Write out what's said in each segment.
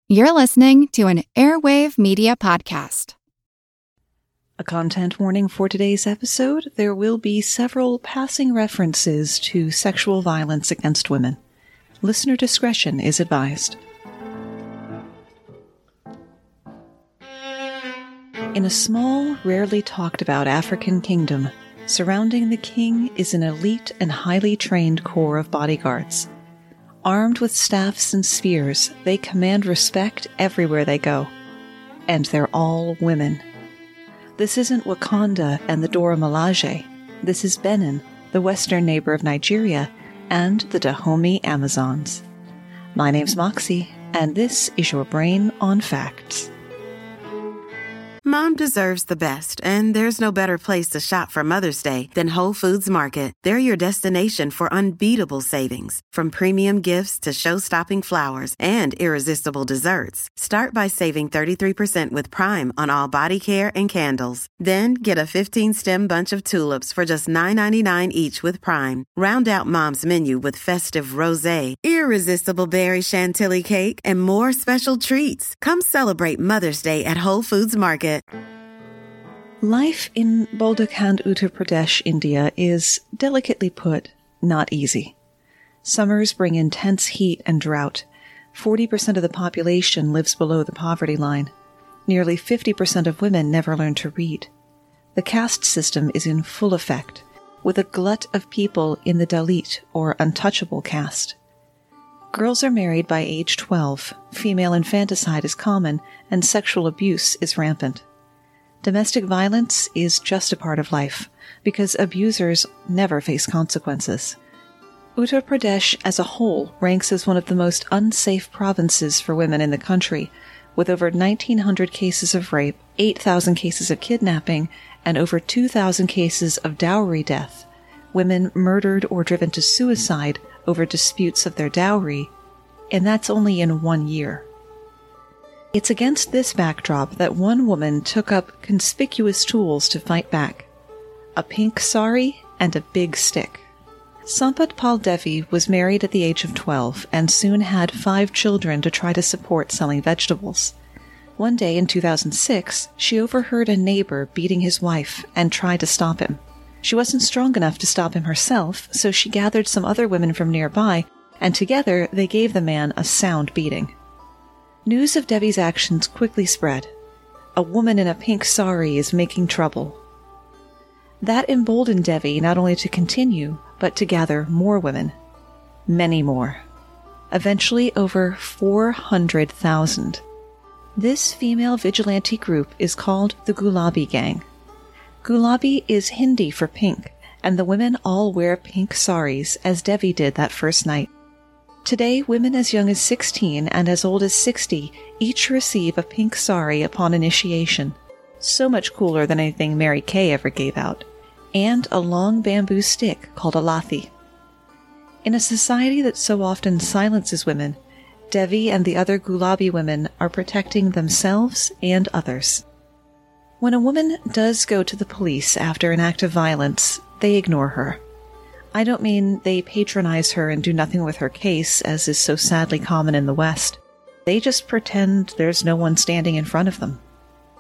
You're listening to an Airwave Media Podcast. A content warning for today's episode: there will be several passing references to sexual violence against women. Listener discretion is advised. In a small, rarely talked about African kingdom, surrounding the king is an elite and highly trained corps of bodyguards. Armed with staffs and spears, they command respect everywhere they go. And they're all women. This isn't Wakanda and the Dora Milaje. This is Benin, the western neighbor of Nigeria, and the Dahomey Amazons. My name's Moxie, and this is your Brain on Facts. Mom deserves the best, and there's no better place to shop for Mother's Day than Whole Foods Market. They're your destination for unbeatable savings, from premium gifts to show-stopping flowers and irresistible desserts. Start by saving 33% with Prime on all body care and candles. Then get a 15-stem bunch of tulips for just $9.99 each with Prime. Round out Mom's menu with festive rosé, irresistible berry chantilly cake, and more special treats. Come celebrate Mother's Day at Whole Foods Market. Life in Buldekhand, Uttar Pradesh, India is, delicately put, not easy. Summers bring intense heat and drought. 40% of the population lives below the poverty line. Nearly 50% of women never learn to read. The caste system is in full effect, with a glut of people in the Dalit, or untouchable caste. Girls are married by age 12, female infanticide is common, and sexual abuse is rampant. Domestic violence is just a part of life, because abusers never face consequences. Uttar Pradesh as a whole ranks as one of the most unsafe provinces for women in the country, with over 1,900 cases of rape, 8,000 cases of kidnapping, and over 2,000 cases of dowry death, women murdered or driven to suicide over disputes of their dowry, and that's only in 1 year. It's against this backdrop that one woman took up conspicuous tools to fight back: a pink sari and a big stick. Sampat Pal Devi was married at the age of 12 and soon had 5 children to try to support selling vegetables. One day in 2006, she overheard a neighbor beating his wife and tried to stop him. She wasn't strong enough to stop him herself, so she gathered some other women from nearby, and together they gave the man a sound beating. News of Devi's actions quickly spread. A woman in a pink sari is making trouble. That emboldened Devi not only to continue, but to gather more women. Many more. Eventually over 400,000. This female vigilante group is called the Gulabi Gang. Gulabi is Hindi for pink, and the women all wear pink saris, as Devi did that first night. Today, women as young as 16 and as old as 60 each receive a pink sari upon initiation, so much cooler than anything Mary Kay ever gave out, and a long bamboo stick called a lathi. In a society that so often silences women, Devi and the other Gulabi women are protecting themselves and others. When a woman does go to the police after an act of violence, they ignore her. I don't mean they patronize her and do nothing with her case, as is so sadly common in the West. They just pretend there's no one standing in front of them.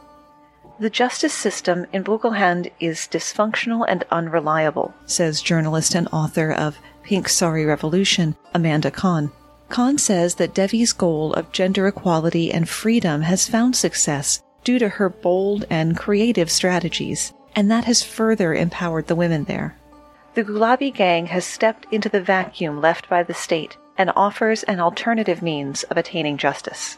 The justice system in Buldekhand is dysfunctional and unreliable, says journalist and author of Pink Sari Revolution, Amanda Khan. Khan says that Devi's goal of gender equality and freedom has found success due to her bold and creative strategies, and that has further empowered the women there. The Gulabi Gang has stepped into the vacuum left by the state and offers an alternative means of attaining justice.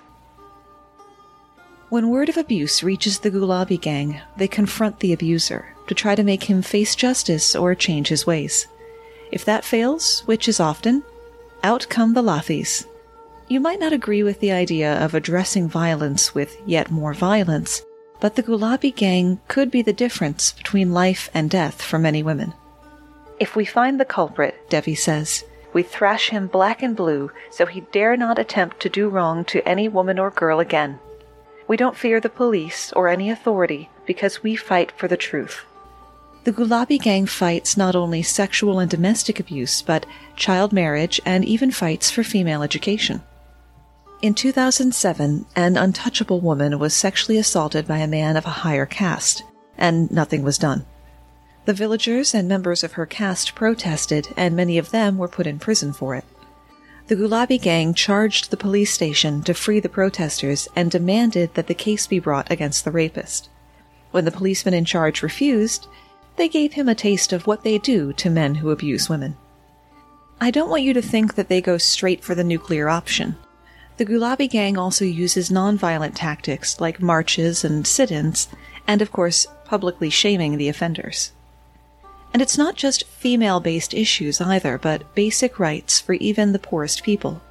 When word of abuse reaches the Gulabi Gang, they confront the abuser to try to make him face justice or change his ways. If that fails, which is often, out come the lathis. You might not agree with the idea of addressing violence with yet more violence, but the Gulabi Gang could be the difference between life and death for many women. If we find the culprit, Devi says, we thrash him black and blue so he dare not attempt to do wrong to any woman or girl again. We don't fear the police or any authority because we fight for the truth. The Gulabi Gang fights not only sexual and domestic abuse, but child marriage and even fights for female education. In 2007, an untouchable woman was sexually assaulted by a man of a higher caste, and nothing was done. The villagers and members of her caste protested, and many of them were put in prison for it. The Gulabi gang charged the police station to free the protesters and demanded that the case be brought against the rapist. When the policeman in charge refused, they gave him a taste of what they do to men who abuse women. I don't want you to think that they go straight for the nuclear option. The Gulabi gang also uses nonviolent tactics like marches and sit-ins, and of course, publicly shaming the offenders. And it's not just female-based issues either, but basic rights for even the poorest people.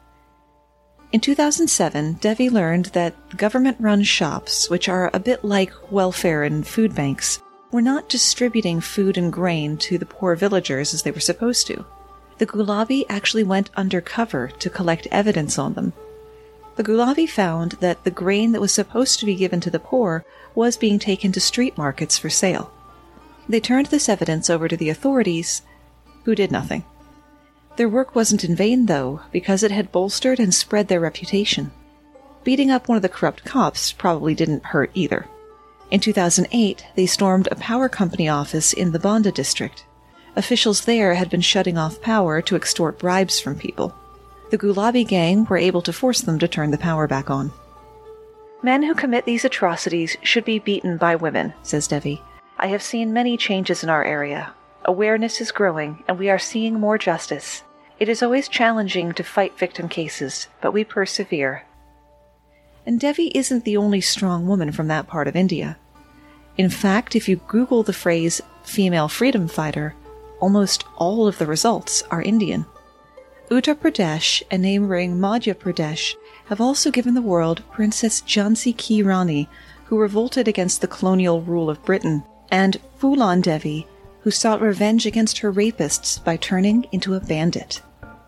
In 2007, Devi learned that government-run shops, which are a bit like welfare and food banks, were not distributing food and grain to the poor villagers as they were supposed to. The Gulabi actually went undercover to collect evidence on them. The Gulabi found that the grain that was supposed to be given to the poor was being taken to street markets for sale. They turned this evidence over to the authorities, who did nothing. Their work wasn't in vain, though, because it had bolstered and spread their reputation. Beating up one of the corrupt cops probably didn't hurt either. In 2008, they stormed a power company office in the Banda district. Officials there had been shutting off power to extort bribes from people. The Gulabi gang were able to force them to turn the power back on. Men who commit these atrocities should be beaten by women, says Devi. I have seen many changes in our area. Awareness is growing, and we are seeing more justice. It is always challenging to fight victim cases, but we persevere. And Devi isn't the only strong woman from that part of India. In fact, if you Google the phrase female freedom fighter, almost all of the results are Indian. Uttar Pradesh and neighboring Madhya Pradesh have also given the world Princess Jhansi Ki Rani, who revolted against the colonial rule of Britain, and Phulan Devi, who sought revenge against her rapists by turning into a bandit.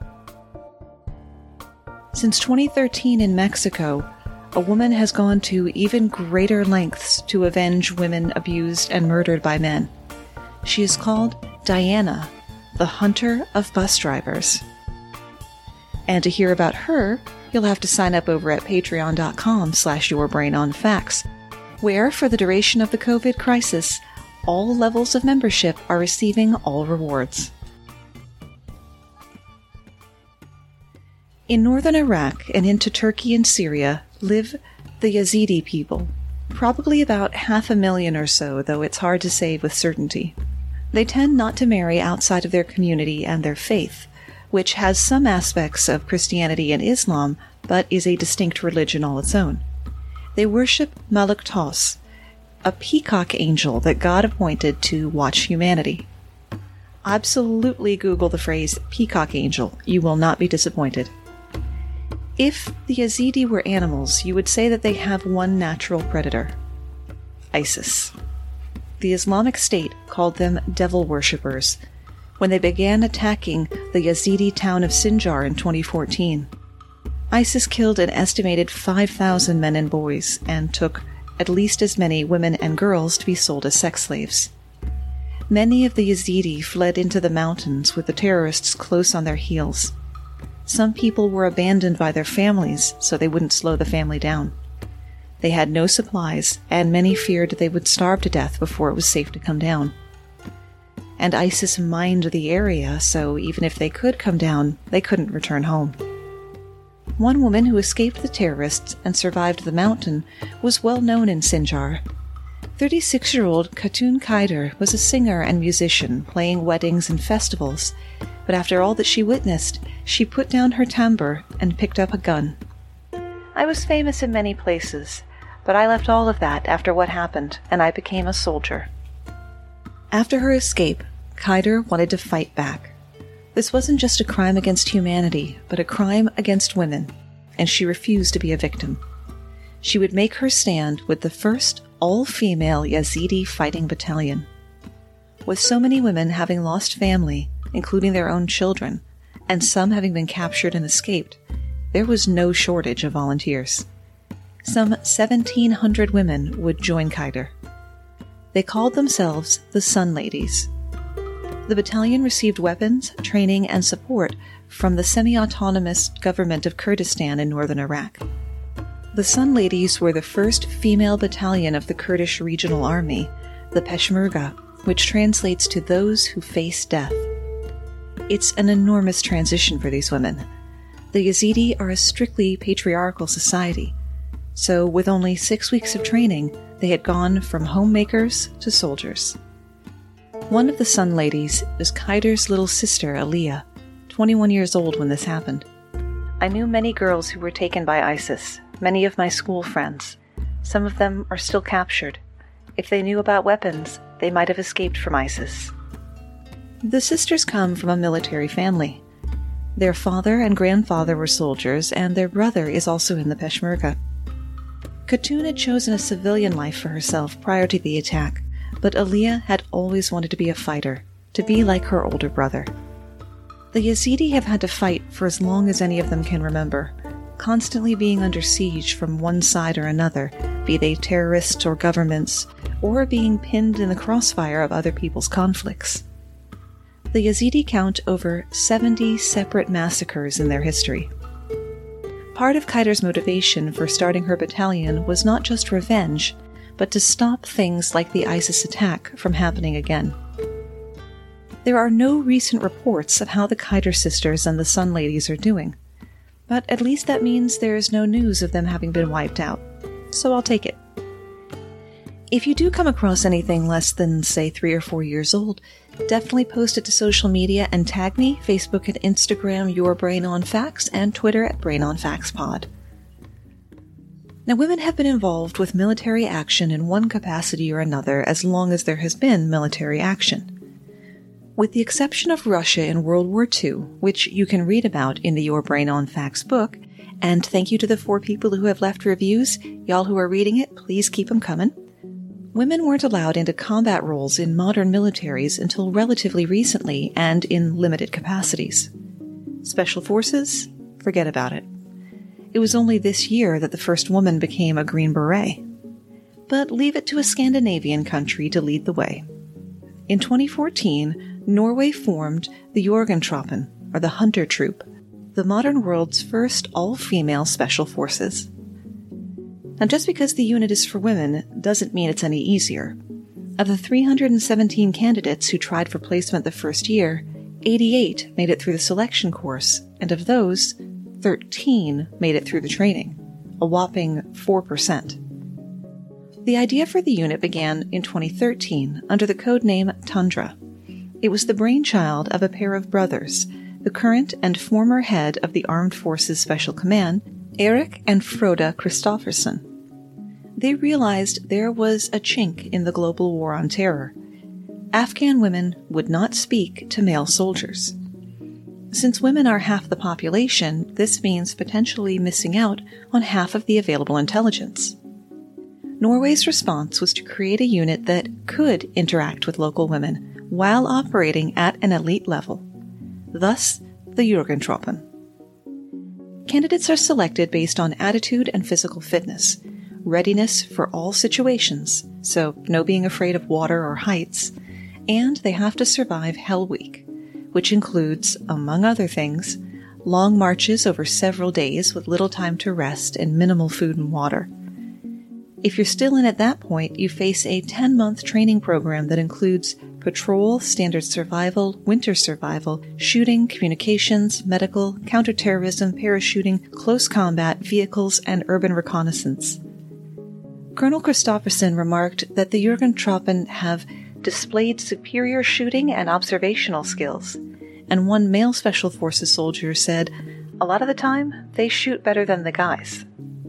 Since 2013 in Mexico, a woman has gone to even greater lengths to avenge women abused and murdered by men. She is called Diana, the hunter of bus drivers. And to hear about her, you'll have to sign up over at patreon.com/yourbrainonfacts, where, for the duration of the COVID crisis, all levels of membership are receiving all rewards. In northern Iraq and into Turkey and Syria live the Yazidi people, probably about 500,000 or so, though it's hard to say with certainty. They tend not to marry outside of their community and their faith, which has some aspects of Christianity and Islam, but is a distinct religion all its own. They worship Malak Tos, a peacock angel that God appointed to watch humanity. Absolutely Google the phrase peacock angel. You will not be disappointed. If the Yazidi were animals, you would say that they have one natural predator: ISIS. The Islamic State called them devil worshippers when they began attacking the Yazidi town of Sinjar in 2014. ISIS killed an estimated 5,000 men and boys and took at least as many women and girls to be sold as sex slaves. Many of the Yazidi fled into the mountains with the terrorists close on their heels. Some people were abandoned by their families so they wouldn't slow the family down. They had no supplies, and many feared they would starve to death before it was safe to come down. And ISIS mined the area, so even if they could come down, they couldn't return home. One woman who escaped the terrorists and survived the mountain was well known in Sinjar. 36-year-old Khatun Kaider was a singer and musician, playing weddings and festivals, but after all that she witnessed, she put down her tambour and picked up a gun. I was famous in many places, but I left all of that after what happened, and I became a soldier. After her escape, Kaider wanted to fight back. This wasn't just a crime against humanity, but a crime against women, and she refused to be a victim. She would make her stand with the first all-female Yazidi fighting battalion. With so many women having lost family, including their own children, and some having been captured and escaped, there was no shortage of volunteers. Some 1,700 women would join Kaider. They called themselves the Sun Ladies. The battalion received weapons, training, and support from the semi-autonomous government of Kurdistan in northern Iraq. The Sun Ladies were the first female battalion of the Kurdish Regional Army, the Peshmerga, which translates to those who face death. It's an enormous transition for these women. The Yazidi are a strictly patriarchal society, so with only 6 weeks of training, they had gone from homemakers to soldiers. One of the Sun Ladies was Kaider's little sister, Aliyah, 21 years old when this happened. I knew many girls who were taken by ISIS, many of my school friends. Some of them are still captured. If they knew about weapons, they might have escaped from ISIS. The sisters come from a military family. Their father and grandfather were soldiers, and their brother is also in the Peshmerga. Khatun had chosen a civilian life for herself prior to the attack, but Aliyah had always wanted to be a fighter, to be like her older brother. The Yazidi have had to fight for as long as any of them can remember, constantly being under siege from one side or another, be they terrorists or governments, or being pinned in the crossfire of other people's conflicts. The Yazidi count over 70 separate massacres in their history. Part of Kaider's motivation for starting her battalion was not just revenge, but to stop things like the ISIS attack from happening again. There are no recent reports of how the Kaider sisters and the Sun Ladies are doing, but at least that means there is no news of them having been wiped out, so I'll take it. If you do come across anything less than, say, 3 or 4 years old, definitely post it to social media and tag me, Facebook and Instagram, Your Brain on Facts, and Twitter at Brain on Facts Pod. Now, women have been involved with military action in one capacity or another as long as there has been military action. With the exception of Russia in World War II, which you can read about in the Your Brain on Facts book, and thank you to the 4 people who have left reviews. Y'all who are reading it, please keep them coming. Women weren't allowed into combat roles in modern militaries until relatively recently and in limited capacities. Special Forces? Forget about it. It was only this year that the first woman became a Green Beret. But leave it to a Scandinavian country to lead the way. In 2014, Norway formed the Jorgentroppen, or the Hunter Troop, the modern world's first all-female special forces. Now, just because the unit is for women doesn't mean it's any easier. Of the 317 candidates who tried for placement the first year, 88 made it through the selection course, and of those, 13 made it through the training, a whopping 4%. The idea for the unit began in 2013 under the codename Tundra. It was the brainchild of a pair of brothers, the current and former head of the Armed Forces Special Command, Erik and Frode Kristoffersen. They realized there was a chink in the global war on terror. Afghan women would not speak to male soldiers. Since women are half the population, this means potentially missing out on half of the available intelligence. Norway's response was to create a unit that could interact with local women while operating at an elite level. Thus, the Jorgentroppen. Candidates are selected based on attitude and physical fitness, readiness for all situations, so no being afraid of water or heights, and they have to survive Hell Week, which includes, among other things, long marches over several days with little time to rest and minimal food and water. If you're still in at that point, you face a 10-month training program that includes patrol, standard survival, winter survival, shooting, communications, medical, counterterrorism, parachuting, close combat, vehicles, and urban reconnaissance. Colonel Kristoffersen remarked that the Jorgentroppen have displayed superior shooting and observational skills, and one male Special Forces soldier said, "A lot of the time, they shoot better than the guys."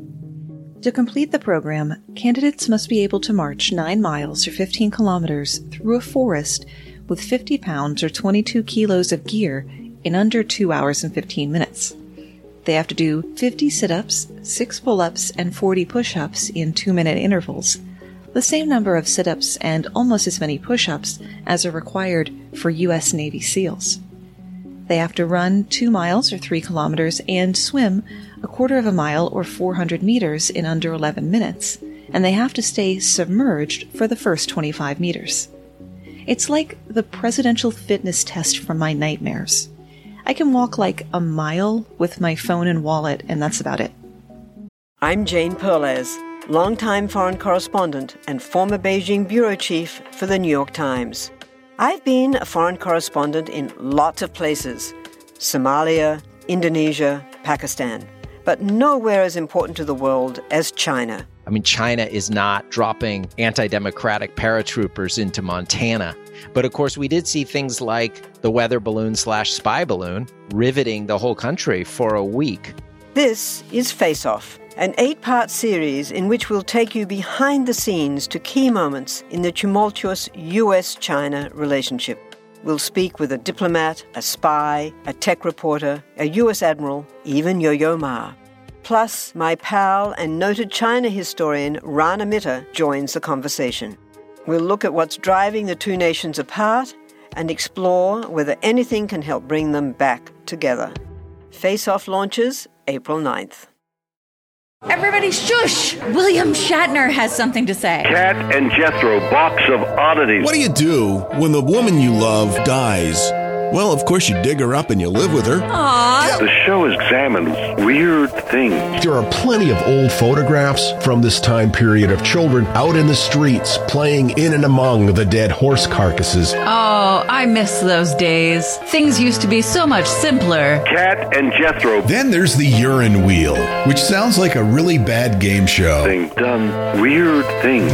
To complete the program, candidates must be able to march 9 miles or 15 kilometers through a forest with 50 pounds or 22 kilos of gear in under 2 hours and 15 minutes. They have to do 50 sit-ups, 6 pull-ups, and 40 push-ups in 2-minute intervals, the same number of sit-ups and almost as many push-ups as are required for U.S. Navy SEALs. They have to run 2 miles or 3 kilometers and swim a quarter of a mile or 400 meters in under 11 minutes, and they have to stay submerged for the first 25 meters. It's like the presidential fitness test from my nightmares. I can walk like a mile with my phone and wallet, and that's about it. I'm Jane Perlez, longtime foreign correspondent and former Beijing bureau chief for the New York Times. I've been a foreign correspondent in lots of places: Somalia, Indonesia, Pakistan, but nowhere as important to the world as China. I mean, China is not dropping anti-democratic paratroopers into Montana. But of course, we did see things like the weather balloon/spy balloon riveting the whole country for a week. This is Face Off, an 8-part series in which we'll take you behind the scenes to key moments in the tumultuous U.S.-China relationship. We'll speak with a diplomat, a spy, a tech reporter, a U.S. admiral, even Yo-Yo Ma. Plus, my pal and noted China historian Rana Mitter joins the conversation. We'll look at what's driving the two nations apart and explore whether anything can help bring them back together. Face Off launches April 9th. Everybody shush! William Shatner has something to say. Cat and Jethro, box of oddities. What do you do when the woman you love dies? Well, of course, you dig her up and you live with her. Aww. The show examines weird things. There are plenty of old photographs from this time period of children out in the streets playing in and among the dead horse carcasses. Oh, I miss those days. Things used to be so much simpler. Cat and Jethro. Then there's the urine wheel, which sounds like a really bad game show. They've done weird things.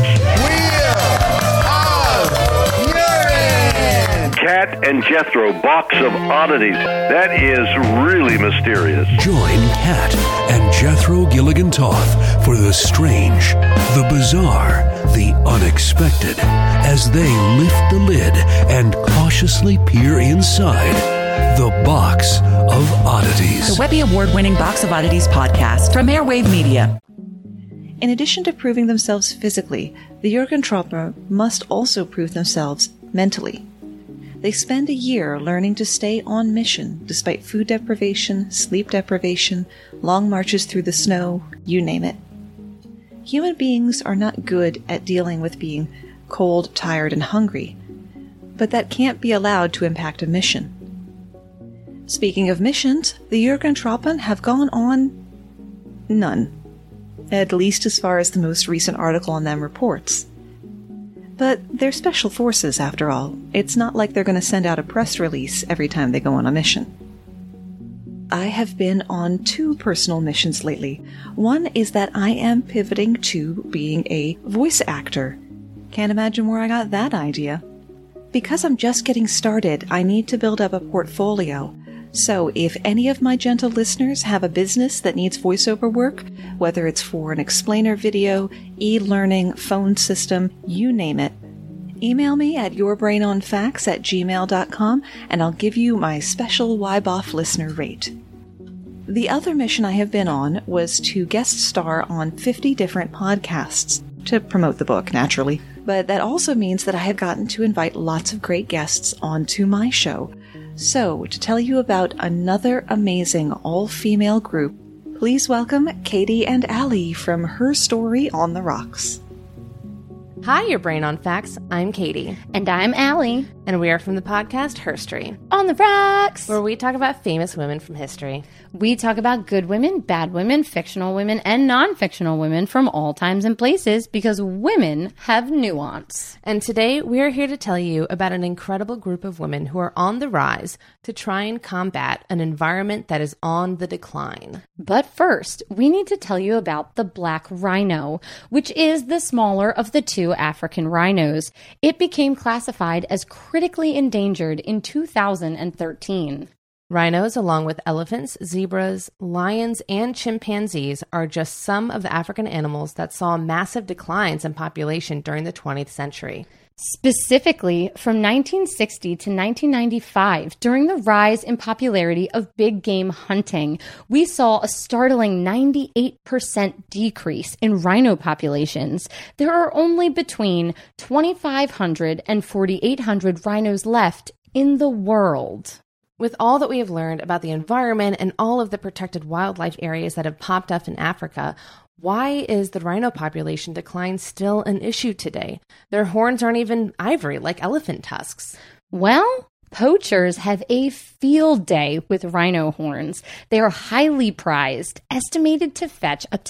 Cat and Jethro, box of oddities. That is really mysterious. Join Cat and Jethro Gilligan Toth for the strange, the bizarre, the unexpected, as they lift the lid and cautiously peer inside the Box of Oddities. The Webby Award-winning Box of Oddities podcast from Airwave Media. In addition to proving themselves physically, the Jugendtruppe must also prove themselves mentally. They spend a year learning to stay on mission despite food deprivation, sleep deprivation, long marches through the snow, you name it. Human beings are not good at dealing with being cold, tired, and hungry, but that can't be allowed to impact a mission. Speaking of missions, the Jugendtruppe have gone on none, at least as far as the most recent article on them reports. But they're special forces, after all. It's not like they're going to send out a press release every time they go on a mission. I have been on 2 personal missions lately. One is that I am pivoting to being a voice actor. Can't imagine where I got that idea. Because I'm just getting started, I need to build up a portfolio. So if any of my gentle listeners have a business that needs voiceover work, whether it's for an explainer video, e-learning, phone system, you name it, email me at yourbrainonfacts@gmail.com and I'll give you my special YBOF listener rate. The other mission I have been on was to guest star on 50 different podcasts, to promote the book, naturally. But that also means that I have gotten to invite lots of great guests onto my show. So, to tell you about another amazing all-female group, please welcome Katie and Allie from Her Story on the Rocks. Hi, Your Brain on Facts. I'm Katie. And I'm Allie. And we are from the podcast Herstory. On the Rocks! Where we talk about famous women from history. We talk about good women, bad women, fictional women, and non-fictional women from all times and places because women have nuance. And today we are here to tell you about an incredible group of women who are on the rise to try and combat an environment that is on the decline. But first, we need to tell you about the black rhino, which is the smaller of the 2 African rhinos. It became classified as critically endangered in 2013. Rhinos, along with elephants, zebras, lions, and chimpanzees, are just some of the African animals that saw massive declines in population during the 20th century. Specifically, from 1960 to 1995, during the rise in popularity of big game hunting, we saw a startling 98% decrease in rhino populations. There are only between 2,500 and 4,800 rhinos left in the world. With all that we have learned about the environment and all of the protected wildlife areas that have popped up in Africa, Why is the rhino population decline still an issue today? Their horns aren't even ivory like elephant tusks. Well, poachers have a field day with rhino horns. They are highly prized, estimated to fetch up to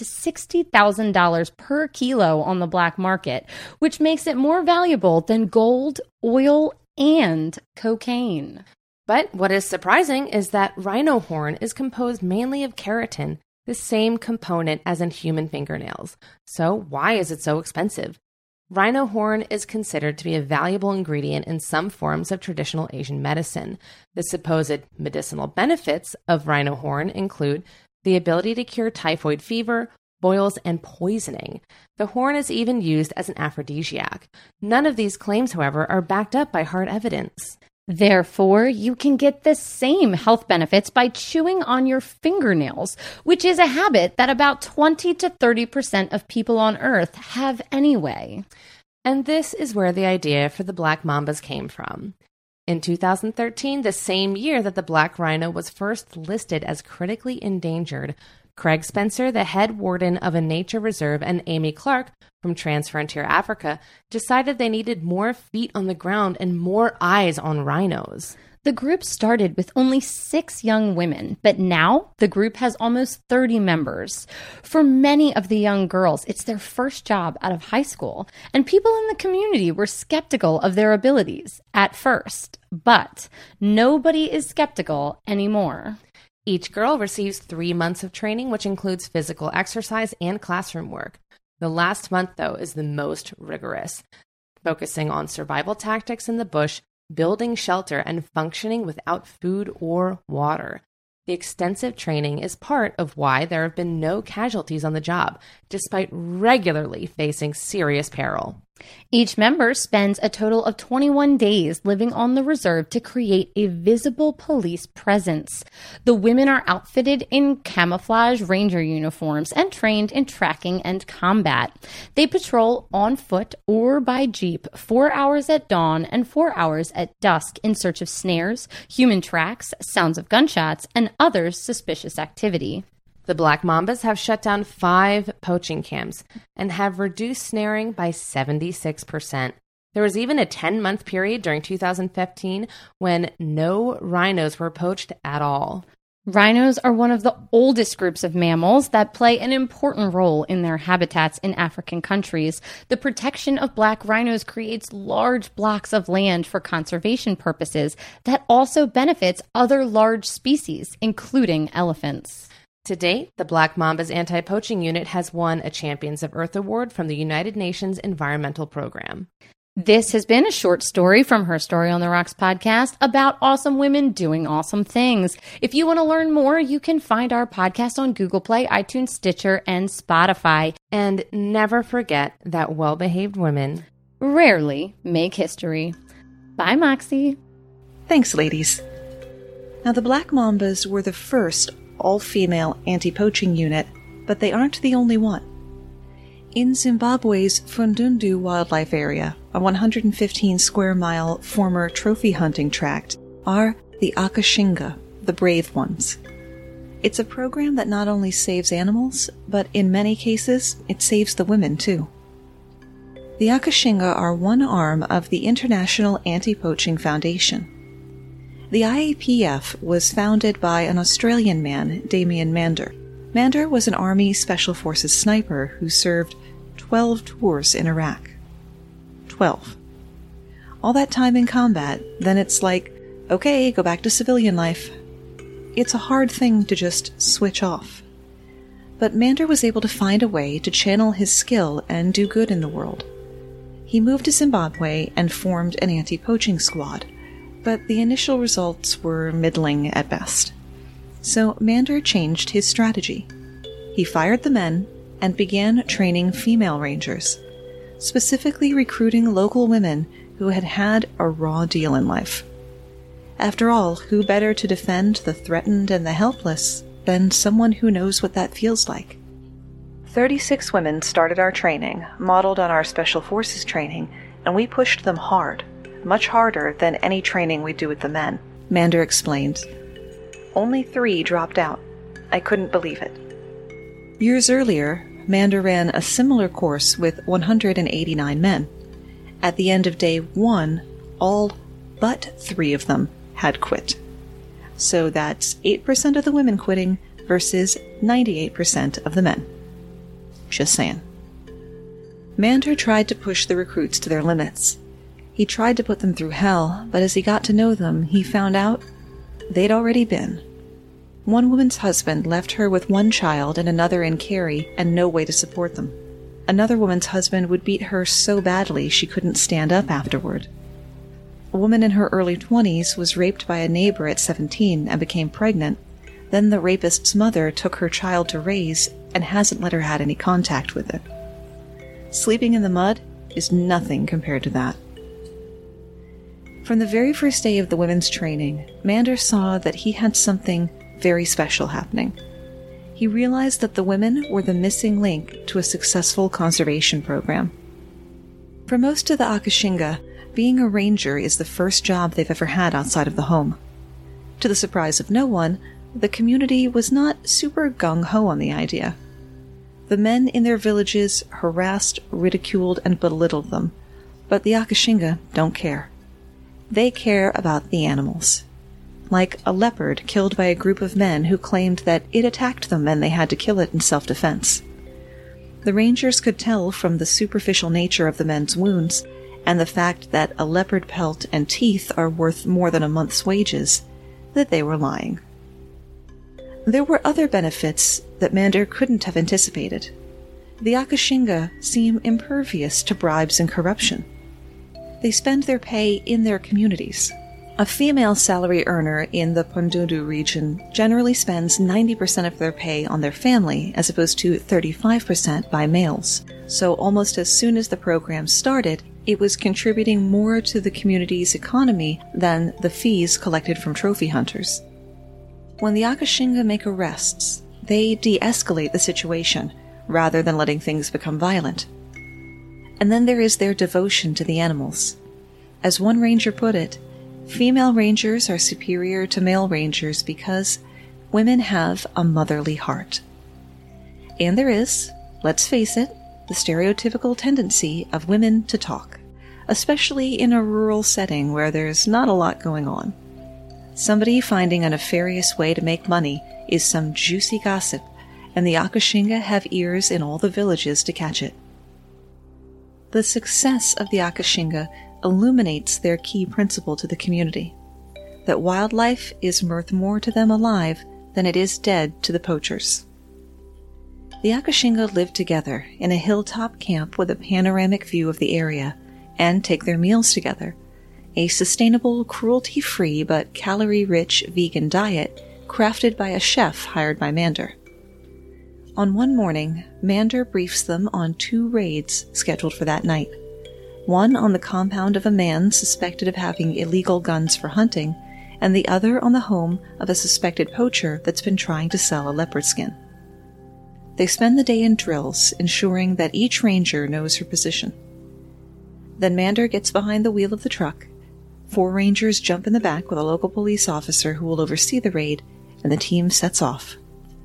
$60,000 per kilo on the black market, which makes it more valuable than gold, oil, and cocaine. But what is surprising is that rhino horn is composed mainly of keratin, the same component as in human fingernails. So why is it so expensive? Rhino horn is considered to be a valuable ingredient in some forms of traditional Asian medicine. The supposed medicinal benefits of rhino horn include the ability to cure typhoid fever, boils, and poisoning. The horn is even used as an aphrodisiac. None of these claims, however, are backed up by hard evidence. Therefore, you can get the same health benefits by chewing on your fingernails, which is a habit that about 20 to 30% of people on Earth have anyway. And this is where the idea for the black mambas came from. In 2013, the same year that the black rhino was first listed as critically endangered, Craig Spencer, the head warden of a nature reserve, and Amy Clark from Transfrontier Africa decided they needed more feet on the ground and more eyes on rhinos. The group started with only 6 young women, but now the group has almost 30 members. For many of the young girls, it's their first job out of high school, and people in the community were skeptical of their abilities at first. But nobody is skeptical anymore. Each girl receives 3 months of training, which includes physical exercise and classroom work. The last month, though, is the most rigorous, focusing on survival tactics in the bush, building shelter, and functioning without food or water. The extensive training is part of why there have been no casualties on the job, despite regularly facing serious peril. Each member spends a total of 21 days living on the reserve to create a visible police presence. The women are outfitted in camouflage ranger uniforms and trained in tracking and combat. They patrol on foot or by jeep 4 hours at dawn and 4 hours at dusk in search of snares, human tracks, sounds of gunshots, and other suspicious activity. The Black Mambas have shut down 5 poaching camps and have reduced snaring by 76%. There was even a 10-month period during 2015 when no rhinos were poached at all. Rhinos are one of the oldest groups of mammals that play an important role in their habitats in African countries. The protection of black rhinos creates large blocks of land for conservation purposes that also benefits other large species, including elephants. To date, the Black Mambas Anti-Poaching Unit has won a Champions of Earth Award from the United Nations Environmental Program. This has been a short story from Her Story on the Rocks podcast about awesome women doing awesome things. If you want to learn more, you can find our podcast on Google Play, iTunes, Stitcher, and Spotify. And never forget that well-behaved women rarely make history. Bye, Moxie. Thanks, ladies. Now, the Black Mambas were the first all-female anti-poaching unit, but they aren't the only one. In Zimbabwe's Fundundu Wildlife Area, a 115-square-mile former trophy hunting tract, are the Akashinga, the brave ones. It's a program that not only saves animals, but in many cases, it saves the women too. The Akashinga are one arm of the International Anti-Poaching Foundation. The IAPF was founded by an Australian man, Damien Mander. Mander was an Army Special Forces sniper who served 12 tours in Iraq. 12. All that time in combat, then it's like, okay, go back to civilian life. It's a hard thing to just switch off. But Mander was able to find a way to channel his skill and do good in the world. He moved to Zimbabwe and formed an anti-poaching squad, but the initial results were middling at best. So Mander changed his strategy. He fired the men and began training female rangers, specifically recruiting local women who had had a raw deal in life. After all, who better to defend the threatened and the helpless than someone who knows what that feels like? 36 women started our training, modeled on our Special Forces training, and we pushed them hard. Much harder than any training we do with the men, Mander explained. Only 3 dropped out. I couldn't believe it. Years earlier, Mander ran a similar course with 189 men. At the end of day 1, all but 3 of them had quit. So that's 8% of the women quitting versus 98% of the men. Just saying. Mander tried to push the recruits to their limits. He tried to put them through hell, but as he got to know them, he found out they'd already been. One woman's husband left her with 1 child and another in Kerry and no way to support them. Another woman's husband would beat her so badly she couldn't stand up afterward. A woman in her early 20s was raped by a neighbor at 17 and became pregnant. Then the rapist's mother took her child to raise and hasn't let her have any contact with it. Sleeping in the mud is nothing compared to that. From the very first day of the women's training, Mander saw that he had something very special happening. He realized that the women were the missing link to a successful conservation program. For most of the Akashinga, being a ranger is the first job they've ever had outside of the home. To the surprise of no one, the community was not super gung-ho on the idea. The men in their villages harassed, ridiculed, and belittled them, but the Akashinga don't care. They care about the animals. Like a leopard killed by a group of men who claimed that it attacked them and they had to kill it in self-defense. The rangers could tell from the superficial nature of the men's wounds and the fact that a leopard pelt and teeth are worth more than a month's wages that they were lying. There were other benefits that Mander couldn't have anticipated. The Akashinga seem impervious to bribes and corruption. They spend their pay in their communities. A female salary earner in the Pondundu region generally spends 90% of their pay on their family, as opposed to 35% by males. So almost as soon as the program started, it was contributing more to the community's economy than the fees collected from trophy hunters. When the Akashinga make arrests, they de-escalate the situation, rather than letting things become violent. And then there is their devotion to the animals. As one ranger put it, female rangers are superior to male rangers because women have a motherly heart. And there is, let's face it, the stereotypical tendency of women to talk, especially in a rural setting where there's not a lot going on. Somebody finding a nefarious way to make money is some juicy gossip, and the Akashinga have ears in all the villages to catch it. The success of the Akashinga illuminates their key principle to the community, that wildlife is worth more to them alive than it is dead to the poachers. The Akashinga live together in a hilltop camp with a panoramic view of the area and take their meals together, a sustainable, cruelty-free but calorie-rich vegan diet crafted by a chef hired by Mander. On one morning, Mander briefs them on 2 raids scheduled for that night. One on the compound of a man suspected of having illegal guns for hunting, and the other on the home of a suspected poacher that's been trying to sell a leopard skin. They spend the day in drills, ensuring that each ranger knows her position. Then Mander gets behind the wheel of the truck. 4 rangers jump in the back with a local police officer who will oversee the raid, and the team sets off.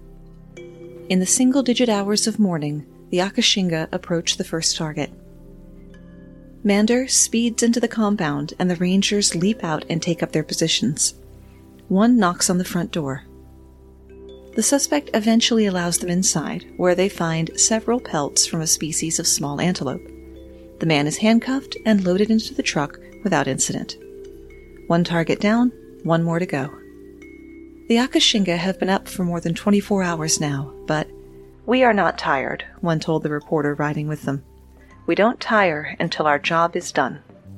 In the single-digit hours of morning, the Akashinga approach the first target. Mander speeds into the compound, and the rangers leap out and take up their positions. One knocks on the front door. The suspect eventually allows them inside, where they find several pelts from a species of small antelope. The man is handcuffed and loaded into the truck without incident. 1 target down, 1 more to go. The Akashinga have been up for more than 24 hours now, but "We are not tired," one told the reporter riding with them. "We don't tire until our job is done."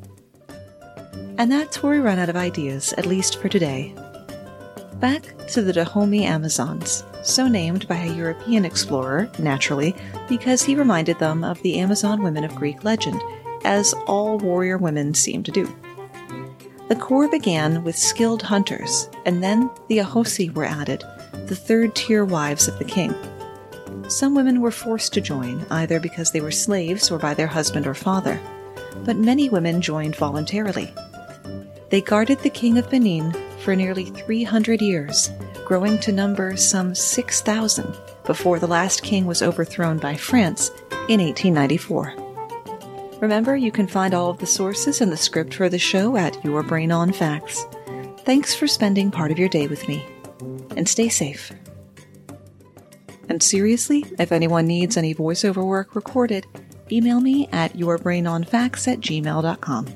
And that's where we run out of ideas, at least for today. Back to the Dahomey Amazons, so named by a European explorer, naturally, because he reminded them of the Amazon women of Greek legend, as all warrior women seem to do. The corps began with skilled hunters, and then the Ahosi were added, the 3rd-tier wives of the king. Some women were forced to join, either because they were slaves or by their husband or father, but many women joined voluntarily. They guarded the king of Benin for nearly 300 years, growing to number some 6,000 before the last king was overthrown by France in 1894. Remember, you can find all of the sources and the script for the show at Your Brain on Facts. Thanks for spending part of your day with me. And stay safe. And seriously, if anyone needs any voiceover work recorded, email me at yourbrainonfacts@gmail.com.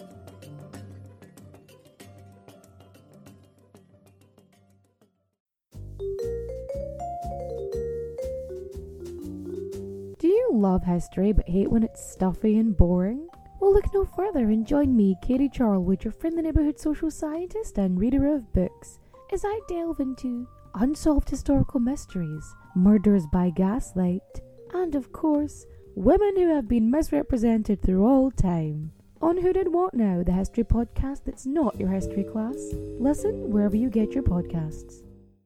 Do you love history but hate when it's stuffy and boring? Well, look no further and join me, Katie Charlwood, your friendly neighbourhood social scientist and reader of books, as I delve into unsolved historical mysteries, murders by gaslight, and of course, women who have been misrepresented through all time. On Who Did What Now, the history podcast that's not your history class. Listen wherever you get your podcasts.